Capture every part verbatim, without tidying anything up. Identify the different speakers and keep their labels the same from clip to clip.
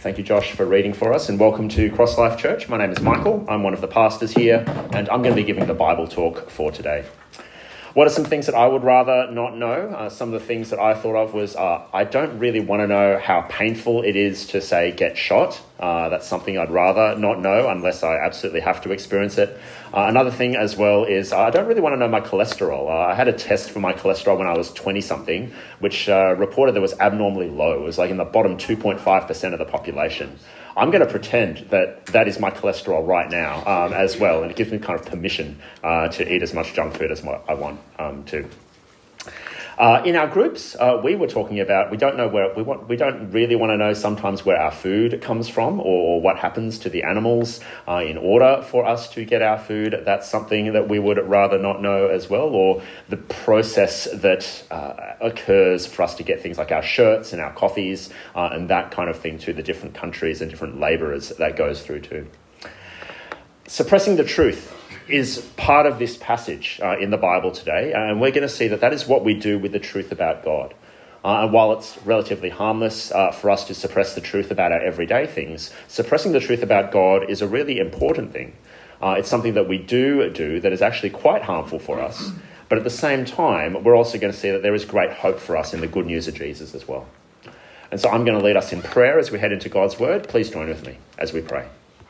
Speaker 1: Thank you, Josh, for reading for us, and welcome to Cross Life Church. My name is Michael. I'm one of the pastors here, and I'm going to be giving the Bible talk for today. What are some things that I would rather not know? Uh, some of the things that I thought of was uh, I don't really want to know how painful it is to, say, get shot. Uh, that's something I'd rather not know unless I absolutely have to experience it. Uh, another thing as well is uh, I don't really want to know my cholesterol. Uh, I had a test for my cholesterol when I was twenty-something, which uh, reported that it was abnormally low. It was like in the bottom two point five percent of the population. I'm going to pretend that that is my cholesterol right now um, as well, and it gives me kind of permission uh, to eat as much junk food as I want um, to. Uh, in our groups, uh, we were talking about we don't know where we want. We don't really want to know sometimes where our food comes from or, or what happens to the animals uh, in order for us to get our food. That's something that we would rather not know as well, or the process that uh, occurs for us to get things like our shirts and our coffees uh, and that kind of thing to the different countries and different labourers that goes through to. Suppressing the truth is part of this passage uh, in the Bible today, and we're going to see that that is what we do with the truth about God. Uh, and while it's relatively harmless uh, for us to suppress the truth about our everyday things, suppressing the truth about God is a really important thing. Uh, it's something that we do do that is actually quite harmful for us, but at the same time, we're also going to see that there is great hope for us in the good news of Jesus as well. And so I'm going to lead us in prayer as we head into God's word. Please join with me as we pray.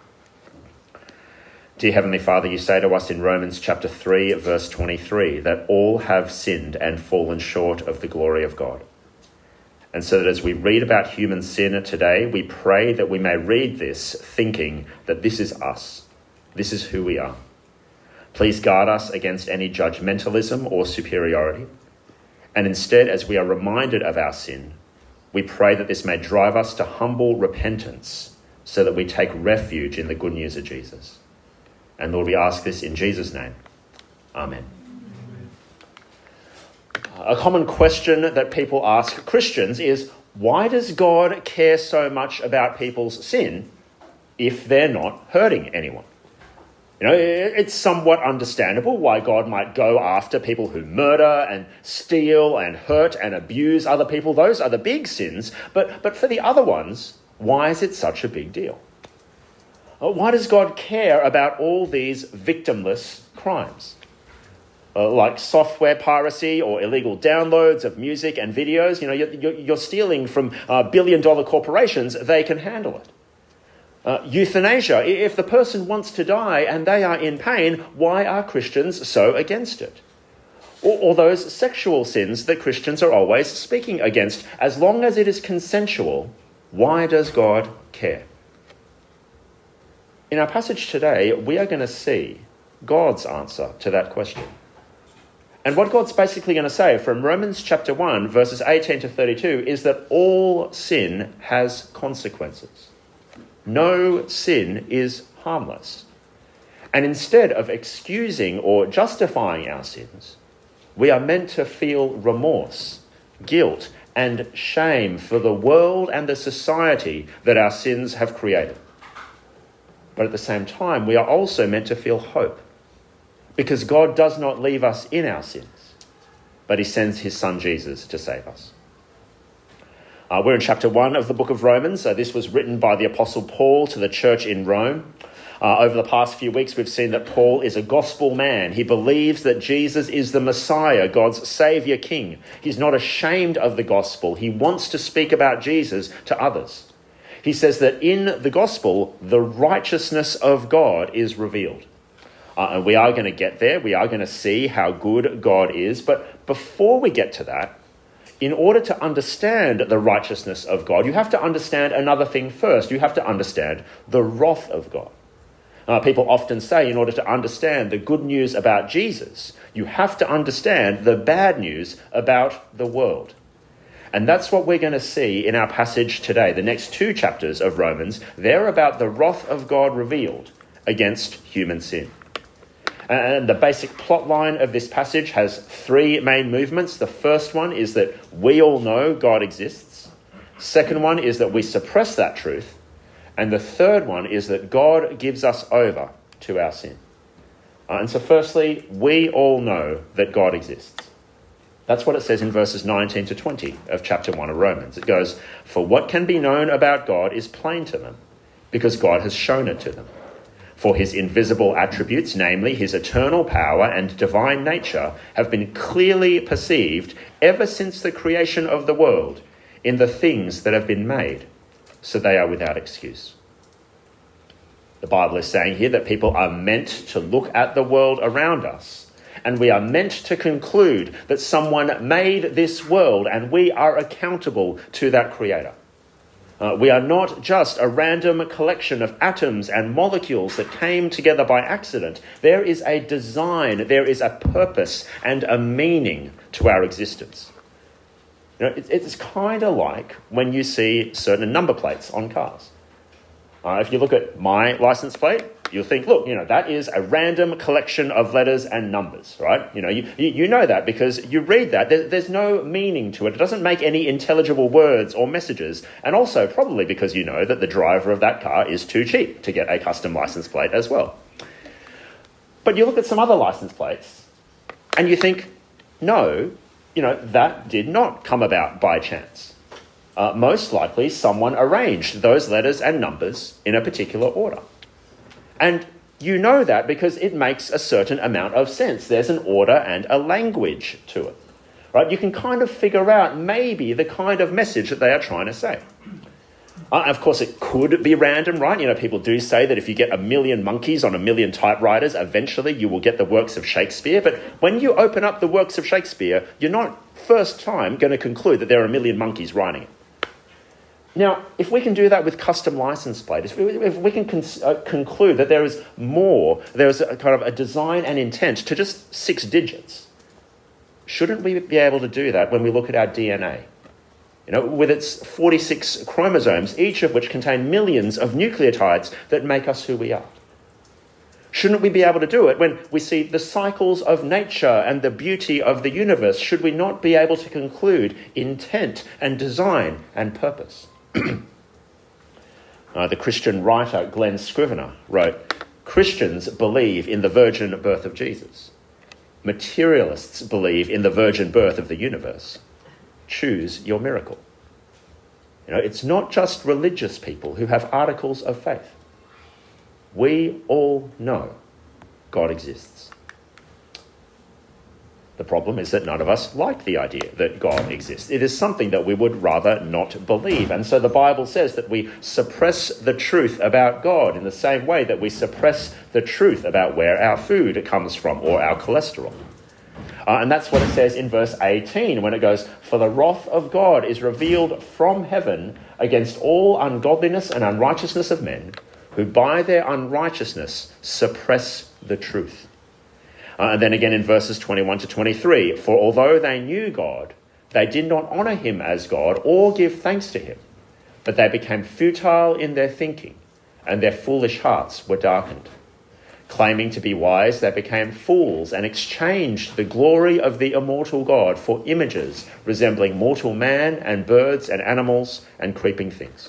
Speaker 1: Dear Heavenly Father, you say to us in Romans chapter three, verse twenty-three, that all have sinned and fallen short of the glory of God. And so that as we read about human sin today, we pray that we may read this thinking that this is us. This is who we are. Please guard us against any judgmentalism or superiority. And instead, as we are reminded of our sin, we pray that this may drive us to humble repentance so that we take refuge in the good news of Jesus. And Lord, we ask this in Jesus' name. Amen. A common question that people ask Christians is, why does God care so much about people's sin if they're not hurting anyone? You know, it's somewhat understandable why God might go after people who murder and steal and hurt and abuse other people. Those are the big sins. But, but for the other ones, why is it such a big deal? Why does God care about all these victimless crimes? Uh, like software piracy or illegal downloads of music and videos. You know, you're, you're stealing from uh, billion-dollar corporations. They can handle it. Uh, euthanasia. If the person wants to die and they are in pain, why are Christians so against it? Or, or those sexual sins that Christians are always speaking against. As long as it is consensual, why does God care? In our passage today, we are going to see God's answer to that question. And what God's basically going to say from Romans chapter one, verses eighteen to thirty-two, is that all sin has consequences. No sin is harmless. And instead of excusing or justifying our sins, we are meant to feel remorse, guilt, and shame for the world and the society that our sins have created. But at the same time, we are also meant to feel hope, because God does not leave us in our sins, but he sends his son Jesus to save us. Uh, we're in chapter one of the book of Romans. Uh, this was written by the Apostle Paul to the church in Rome. Uh, over the past few weeks, we've seen that Paul is a gospel man. He believes that Jesus is the Messiah, God's Saviour King. He's not ashamed of the gospel. He wants to speak about Jesus to others. He says that in the gospel, the righteousness of God is revealed. Uh, and we are going to get there. We are going to see how good God is. But before we get to that, in order to understand the righteousness of God, you have to understand another thing first. You have to understand the wrath of God. Uh, people often say in order to understand the good news about Jesus, you have to understand the bad news about the world. And that's what we're going to see in our passage today. The next two chapters of Romans, they're about the wrath of God revealed against human sin. And the basic plot line of this passage has three main movements. The first one is that we all know God exists. Second one is that we suppress that truth. And the third one is that God gives us over to our sin. Uh, and so firstly, we all know that God exists. That's what it says in verses nineteen to twenty of chapter one of Romans. It goes, "For what can be known about God is plain to them, because God has shown it to them. For his invisible attributes, namely his eternal power and divine nature, have been clearly perceived ever since the creation of the world in the things that have been made, so they are without excuse." The Bible is saying here that people are meant to look at the world around us, and we are meant to conclude that someone made this world and we are accountable to that creator. Uh, we are not just a random collection of atoms and molecules that came together by accident. There is a design, there is a purpose and a meaning to our existence. You know, it, it's kind of like when you see certain number plates on cars. Uh, if you look at my license plate, you'll think, look, you know, that is a random collection of letters and numbers, right? You know, you, you know that because you read that. There, there's no meaning to it. It doesn't make any intelligible words or messages. And also probably because you know that the driver of that car is too cheap to get a custom license plate as well. But you look at some other license plates and you think, no, you know, that did not come about by chance. Uh, most likely someone arranged those letters and numbers in a particular order. And you know that because it makes a certain amount of sense. There's an order and a language to it, right? You can kind of figure out maybe the kind of message that they are trying to say. Uh, of course, it could be random, right? You know, people do say that if you get a million monkeys on a million typewriters, eventually you will get the works of Shakespeare. But when you open up the works of Shakespeare, you're not first time going to conclude that there are a million monkeys writing it. Now, if we can do that with custom license plates, if we, if we can con- uh, conclude that there is more, there is a kind of a design and intent to just six digits, shouldn't we be able to do that when we look at our D N A? You know, with its forty-six chromosomes, each of which contain millions of nucleotides that make us who we are. Shouldn't we be able to do it when we see the cycles of nature and the beauty of the universe? Should we not be able to conclude intent and design and purpose? uh, the Christian writer Glenn Scrivener wrote, "Christians believe in the virgin birth of Jesus. Materialists believe in the virgin birth of the universe. Choose your miracle." You know, it's not just religious people who have articles of faith. We all know God exists. The problem is that none of us like the idea that God exists. It is something that we would rather not believe. And so the Bible says that we suppress the truth about God in the same way that we suppress the truth about where our food comes from or our cholesterol. Uh, and that's what it says in verse eighteen when it goes, "For the wrath of God is revealed from heaven against all ungodliness and unrighteousness of men, who by their unrighteousness suppress the truth." Uh, and then again in verses twenty-one to twenty-three, "For although they knew God, they did not honour him as God or give thanks to him, but they became futile in their thinking, and their foolish hearts were darkened. Claiming to be wise, they became fools and exchanged the glory of the immortal God for images resembling mortal man and birds and animals and creeping things."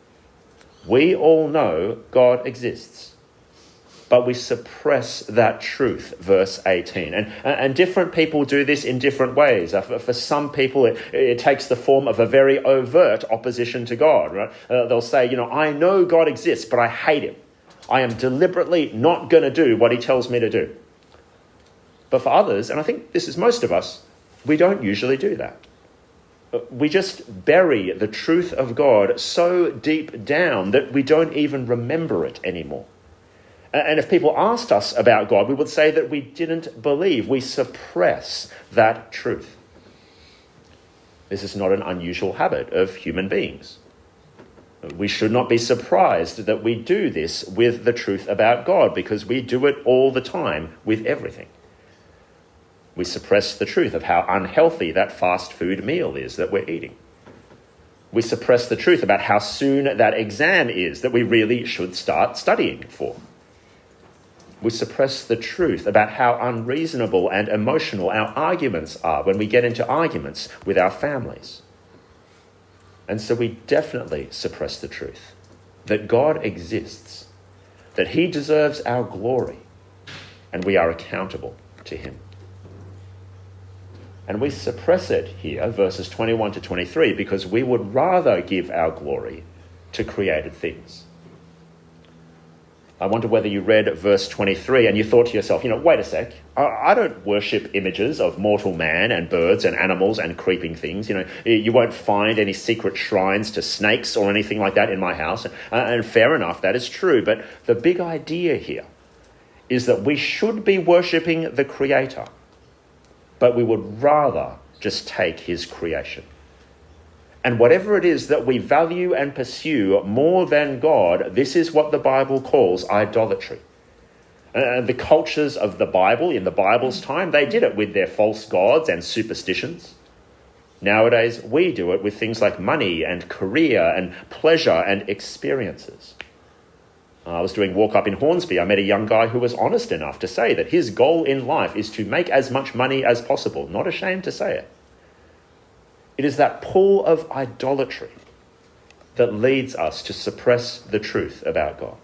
Speaker 1: We all know God exists, but we suppress that truth, verse eighteen. And, and different people do this in different ways. For, for some people, it, it takes the form of a very overt opposition to God. Right? Uh, they'll say, you know, I know God exists, but I hate him. I am deliberately not going to do what he tells me to do. But for others, and I think this is most of us, we don't usually do that. We just bury the truth of God so deep down that we don't even remember it anymore. And if people asked us about God, we would say that we didn't believe. We suppress that truth. This is not an unusual habit of human beings. We should not be surprised that we do this with the truth about God, because we do it all the time with everything. We suppress the truth of how unhealthy that fast food meal is that we're eating. We suppress the truth about how soon that exam is that we really should start studying for. We suppress the truth about how unreasonable and emotional our arguments are when we get into arguments with our families. And so we definitely suppress the truth that God exists, that he deserves our glory, and we are accountable to him. And we suppress it here, verses twenty-one to twenty-three, because we would rather give our glory to created things. I wonder whether you read verse twenty-three and you thought to yourself, you know, wait a sec, I, I don't worship images of mortal man and birds and animals and creeping things. You know, you won't find any secret shrines to snakes or anything like that in my house. Uh, and fair enough, that is true. But the big idea here is that we should be worshipping the Creator, but we would rather just take his creation. And whatever it is that we value and pursue more than God, this is what the Bible calls idolatry. Uh, the cultures of the Bible, in the Bible's time, they did it with their false gods and superstitions. Nowadays, we do it with things like money and career and pleasure and experiences. I was doing walk up in Hornsby. I met a young guy who was honest enough to say that his goal in life is to make as much money as possible. Not ashamed to say it. It is that pull of idolatry that leads us to suppress the truth about God.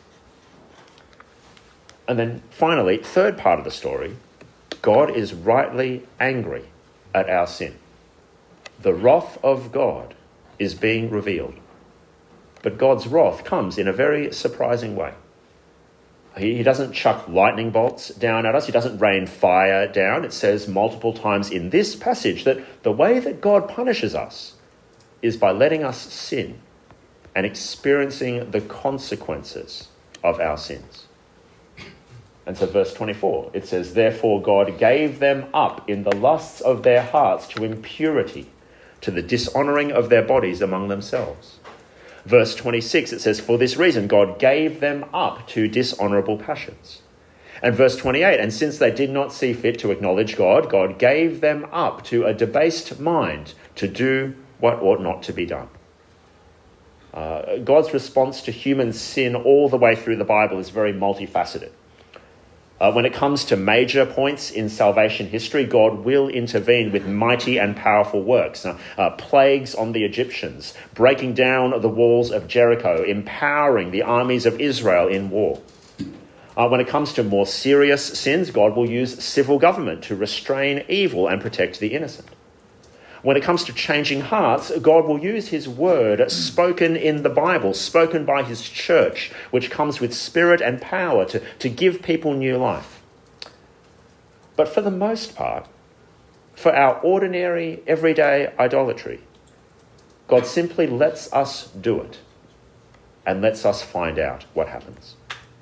Speaker 1: And then finally, third part of the story, God is rightly angry at our sin. The wrath of God is being revealed. But God's wrath comes in a very surprising way. He, he doesn't chuck lightning bolts down at us. He doesn't rain fire down. It says multiple times in this passage that the way that God punishes us is by letting us sin and experiencing the consequences of our sins. And so verse twenty-four, it says, therefore God gave them up in the lusts of their hearts to impurity, to the dishonouring of their bodies among themselves. Verse twenty-six, it says, for this reason, God gave them up to dishonourable passions. And verse twenty-eight, and since they did not see fit to acknowledge God, God gave them up to a debased mind to do what ought not to be done. Uh, God's response to human sin all the way through the Bible is very multifaceted. Uh, when it comes to major points in salvation history, God will intervene with mighty and powerful works. Uh, uh, plagues on the Egyptians, breaking down the walls of Jericho, empowering the armies of Israel in war. Uh, when it comes to more serious sins, God will use civil government to restrain evil and protect the innocent. When it comes to changing hearts, God will use his word spoken in the Bible, spoken by his church, which comes with spirit and power to, to give people new life. But for the most part, for our ordinary, everyday idolatry, God simply lets us do it and lets us find out what happens.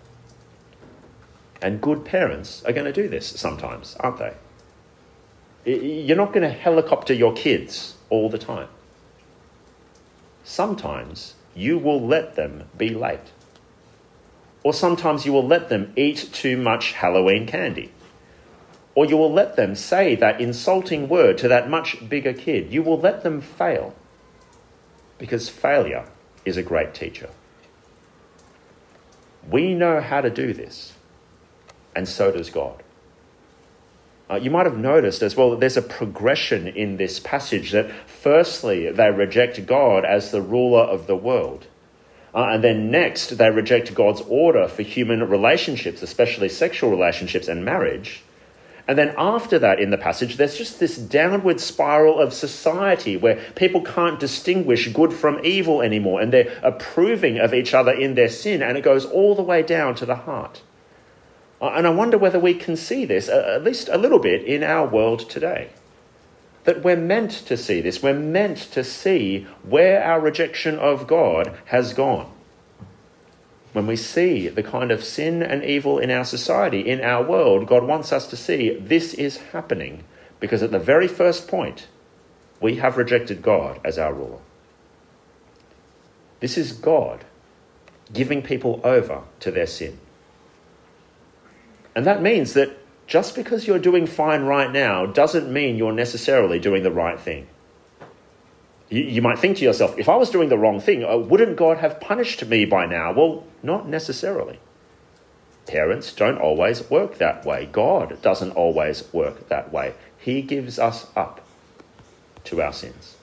Speaker 1: And good parents are going to do this sometimes, aren't they? You're not going to helicopter your kids all the time. Sometimes you will let them be late. Or sometimes you will let them eat too much Halloween candy. Or you will let them say that insulting word to that much bigger kid. You will let them fail. Because failure is a great teacher. We know how to do this. And so does God. Uh, you might have noticed as well that there's a progression in this passage that firstly, they reject God as the ruler of the world. Uh, and then next, they reject God's order for human relationships, especially sexual relationships and marriage. And then after that in the passage, there's just this downward spiral of society where people can't distinguish good from evil anymore, and they're approving of each other in their sin, and it goes all the way down to the heart. And I wonder whether we can see this, at least a little bit, in our world today. That we're meant to see this. We're meant to see where our rejection of God has gone. When we see the kind of sin and evil in our society, in our world, God wants us to see this is happening because at the very first point, we have rejected God as our ruler. This is God giving people over to their sin. And that means that just because you're doing fine right now doesn't mean you're necessarily doing the right thing. You, you might think to yourself, if I was doing the wrong thing, uh, wouldn't God have punished me by now? Well, not necessarily. Parents don't always work that way. God doesn't always work that way. He gives us up to our sins.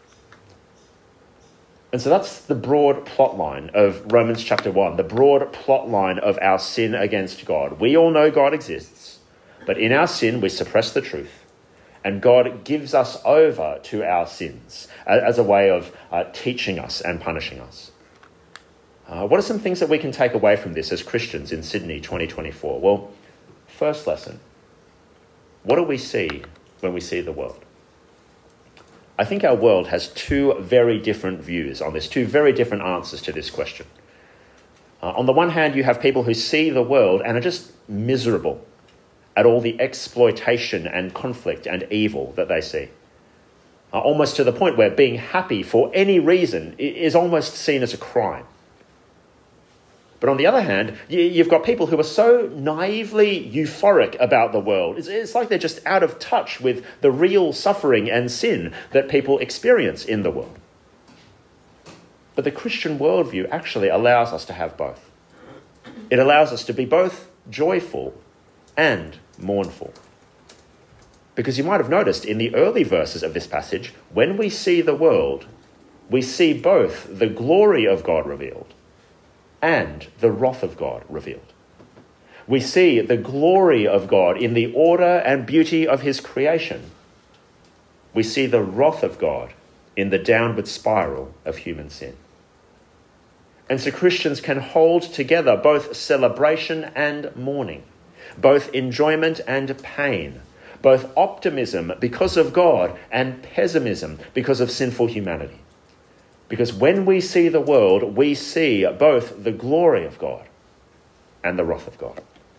Speaker 1: And so that's the broad plot line of Romans chapter one, the broad plot line of our sin against God. We all know God exists, but in our sin we suppress the truth, And God gives us over to our sins as a way of uh, teaching us and punishing us. Uh, what are some things that we can take away from this as Christians in Sydney twenty twenty-four? Well, first lesson, what do we see when we see the world? I think our world has two very different views on this, two very different answers to this question. Uh, on the one hand, you have people who see the world and are just miserable at all the exploitation and conflict and evil that they see. Uh, almost to the point where being happy for any reason is almost seen as a crime. But on the other hand, you've got people who are so naively euphoric about the world. It's, it's like they're just out of touch with the real suffering and sin that people experience in the world. But the Christian worldview actually allows us to have both. It allows us to be both joyful and mournful. Because you might have noticed in the early verses of this passage, when we see the world, we see both the glory of God revealed and the wrath of God revealed. We see the glory of God in the order and beauty of his creation. We see the wrath of God in the downward spiral of human sin. And so Christians can hold together both celebration and mourning, both enjoyment and pain, both optimism because of God and pessimism because of sinful humanity. Because when we see the world, we see both the glory of God and the wrath of God.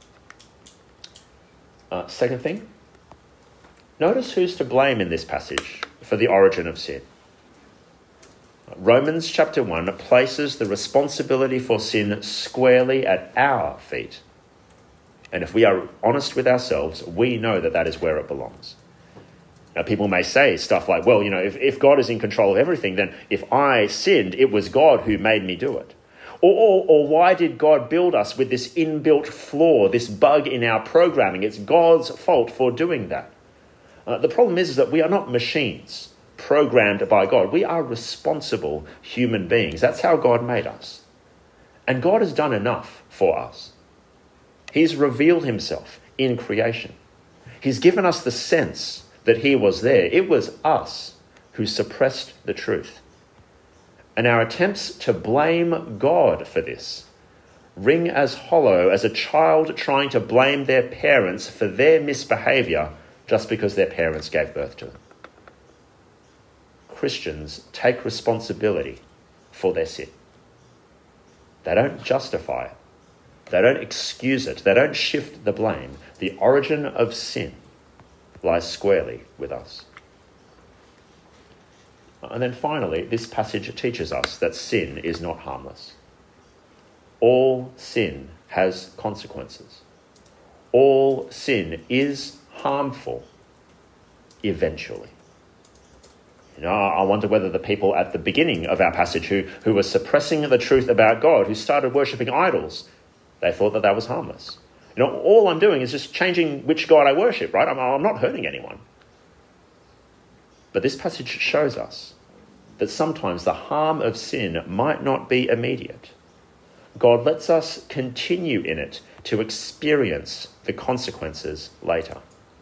Speaker 1: Uh, second thing, notice who's to blame in this passage for the origin of sin. Romans chapter one places the responsibility for sin squarely at our feet. And if we are honest with ourselves, we know that that is where it belongs. Now, people may say stuff like, well, you know, if, if God is in control of everything, then if I sinned, it was God who made me do it. Or, or, or why did God build us with this inbuilt flaw, this bug in our programming? It's God's fault for doing that. Uh, the problem is, is that we are not machines programmed by God. We are responsible human beings. That's how God made us. And God has done enough for us. He's revealed himself in creation. He's given us the sense that he was there. It was us who suppressed the truth. And our attempts to blame God for this ring as hollow as a child trying to blame their parents for their misbehavior just because their parents gave birth to them. Christians take responsibility for their sin. They don't justify it. They don't excuse it. They don't shift the blame. The origin of sin lies squarely with us. And then finally, this passage teaches us that sin is not harmless. All sin has consequences. All sin is harmful eventually. You know, I wonder whether the people at the beginning of our passage who, who were suppressing the truth about God, who started worshipping idols, they thought that that was harmless. You know, all I'm doing is just changing which God I worship, right? I'm, I'm not hurting anyone. But this passage shows us that sometimes the harm of sin might not be immediate. God lets us continue in it to experience the consequences later.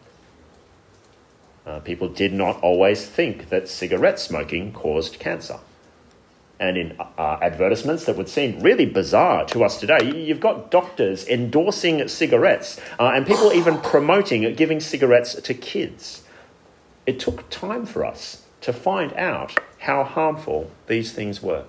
Speaker 1: Uh, people did not always think that cigarette smoking caused cancer. And in uh, advertisements that would seem really bizarre to us today, you've got doctors endorsing cigarettes uh, and people even promoting giving cigarettes to kids. It took time for us to find out how harmful these things were.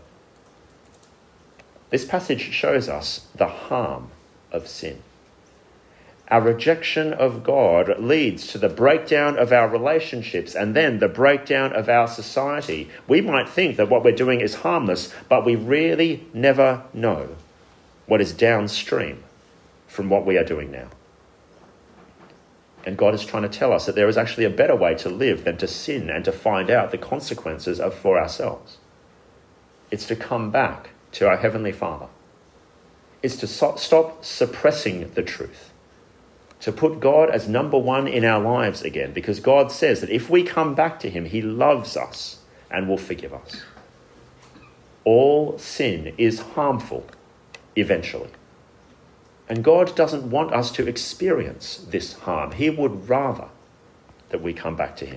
Speaker 1: This passage shows us the harm of sin. Our rejection of God leads to the breakdown of our relationships and then the breakdown of our society. We might think that what we're doing is harmless, but we really never know what is downstream from what we are doing now. And God is trying to tell us that there is actually a better way to live than to sin and to find out the consequences of for ourselves. It's to come back to our Heavenly Father. It's to so- stop suppressing the truth. To put God as number one in our lives again, because God says that if we come back to him, he loves us and will forgive us. All sin is harmful eventually. And God doesn't want us to experience this harm. He would rather that we come back to him.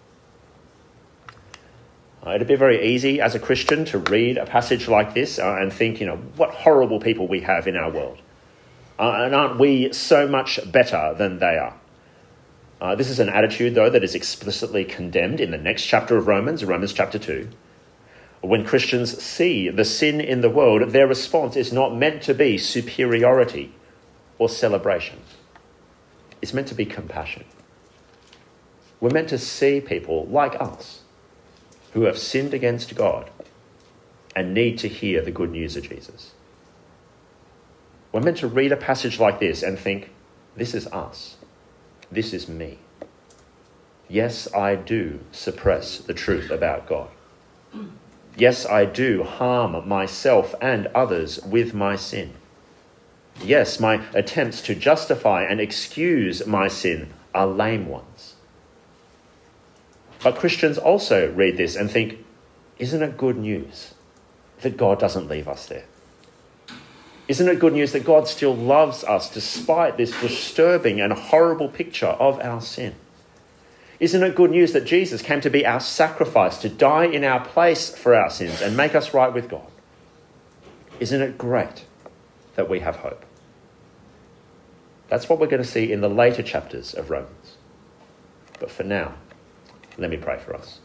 Speaker 1: Uh, it'd be very easy as a Christian to read a passage like this uh, and think, you know, what horrible people we have in our world. Uh, and aren't we so much better than they are? Uh, this is an attitude, though, that is explicitly condemned in the next chapter of Romans, Romans chapter two. When Christians see the sin in the world, their response is not meant to be superiority or celebration. It's meant to be compassion. We're meant to see people like us who have sinned against God and need to hear the good news of Jesus. We're meant to read a passage like this and think, this is us. This is me. Yes, I do suppress the truth about God. Yes, I do harm myself and others with my sin. Yes, my attempts to justify and excuse my sin are lame ones. But Christians also read this and think, isn't it good news that God doesn't leave us there? Isn't it good news that God still loves us despite this disturbing and horrible picture of our sin? Isn't it good news that Jesus came to be our sacrifice, to die in our place for our sins and make us right with God? Isn't it great that we have hope? That's what we're going to see in the later chapters of Romans. But for now, let me pray for us.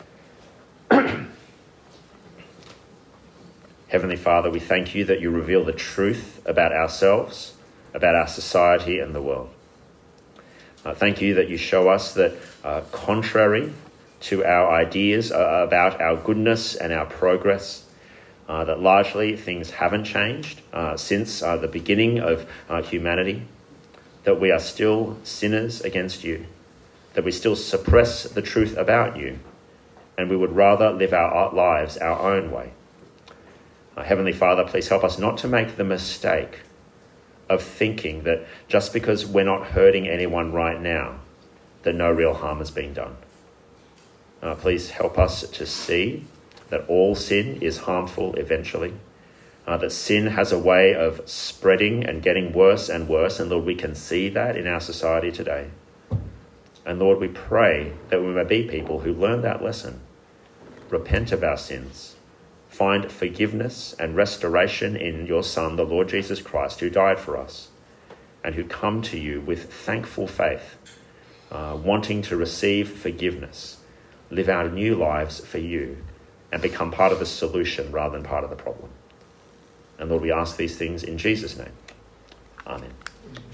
Speaker 1: Heavenly Father, we thank you that you reveal the truth about ourselves, about our society and the world. Uh, thank you that you show us that uh, contrary to our ideas uh, about our goodness and our progress, uh, that largely things haven't changed uh, since uh, the beginning of uh, humanity, that we are still sinners against you, that we still suppress the truth about you, and we would rather live our lives our own way. Uh, Heavenly Father, please help us not to make the mistake of thinking that just because we're not hurting anyone right now, that no real harm is being done. Uh, please help us to see that all sin is harmful eventually, uh, that sin has a way of spreading and getting worse and worse, and Lord, we can see that in our society today. And Lord, we pray that we may be people who learn that lesson, repent of our sins, find forgiveness and restoration in your Son, the Lord Jesus Christ, who died for us, and who come to you with thankful faith, uh, wanting to receive forgiveness, live our new lives for you, and become part of the solution rather than part of the problem. And Lord, we ask these things in Jesus' name. Amen.